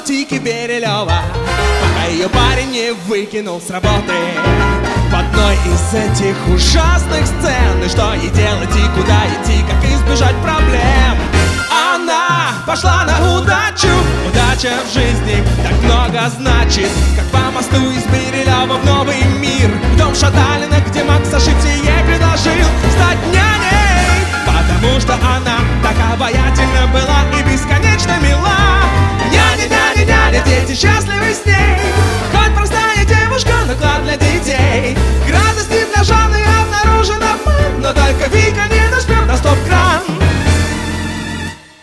бутике Берилева, пока ее парень не выкинул с работы. В одной из этих ужасных сцен, и что ей делать и куда идти, как избежать проблем. Она пошла на удачу, удача в жизни так много значит, как по мосту из Берилева